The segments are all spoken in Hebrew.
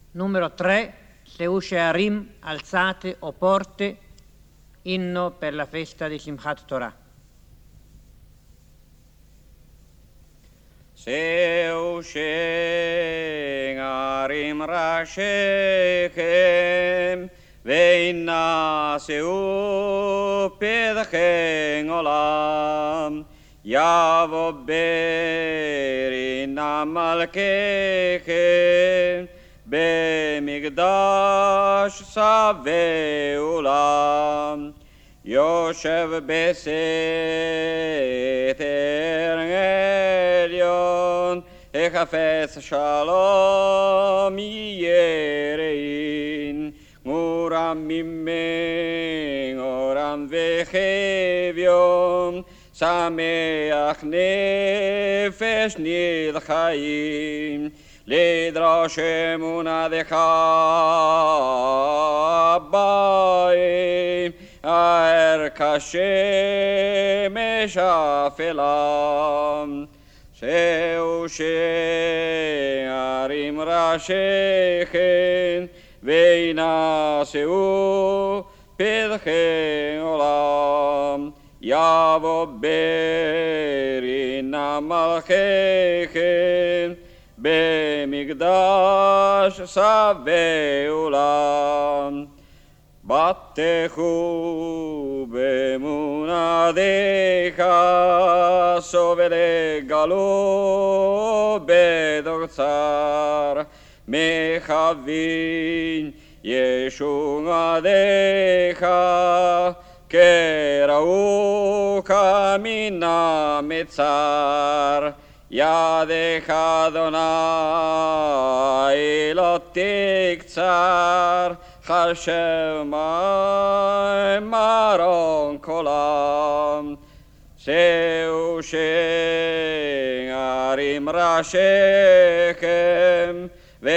Numero 3, Seu Shearim, alzate o porte, inno per la festa di Simchat Torah. Seu Shearim Rashechem, Veina Seu Pedachem Olam, Yavo Berina Malkechem, במקדש שווה עולם, יושב בסתר עליון, החפץ שלום ירין, מורם ממורם וחביון, שמח נפש נדחיים, לדרוש אמונתך בהם, האר כשמש אפלה. שאו שערים ראשיכם, וינשאו פתחי עולם, יבוא ברינה מלככם, במקדש שווה עולם. בטחו באמונתך, סובל גלו בדורצר, מכוון ישועתך, קראוך מן המצר. ידך אדוני לא תקצר, חשב מרום קולם. שאו שערים ראשיכם,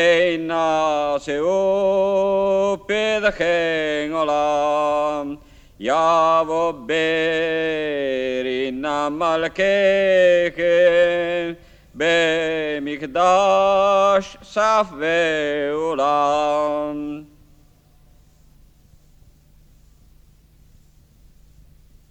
וינשאו פתחי עולם, יבוא ברינה מלככם, במקדש שווה עולם.